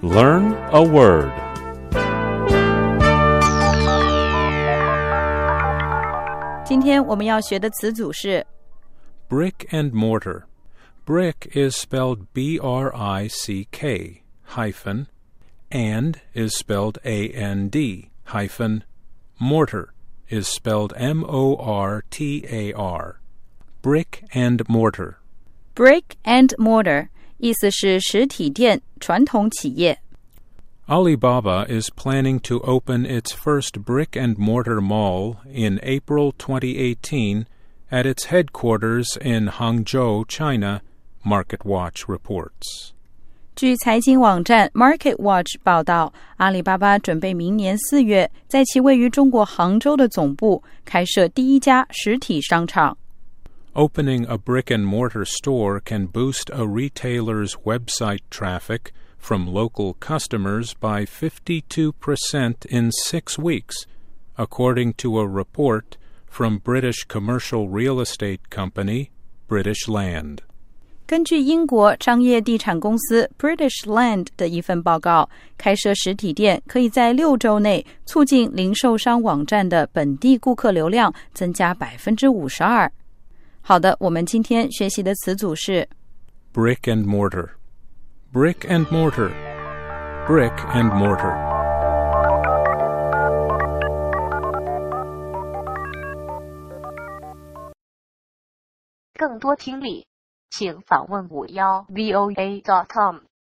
Learn a word. 今天我们要学的词组是 Brick and mortar. Brick is spelled B-R-I-C-K hyphen, and is spelled A-N-D hyphen, mortar is spelled M-O-R-T-A-R. Brick and mortar. Brick and mortar 意思是实体店、传统企业。 Alibaba is planning to open its first brick-and-mortar mall in April 2018 at its headquarters in Hangzhou, China, MarketWatch reports. 据财经网站 MarketWatch 报道，阿里巴巴准备明年4月在其位于中国杭州的总部开设第一家实体商场。 Opening a brick-and-mortar store can boost a retailer's website traffic from local customers by 52% in 6 weeks, according to a report from British commercial real estate company British Land. 根据英国商业地产公司 British Land 的一份报告，开设实体店可以在6周内促进零售商网站的本地顾客流量增加 52%。 好的，我们今天学习的词组是 Brick and mortar. Brick and mortar. Brick and mortar. 更多听力请访问51voa.com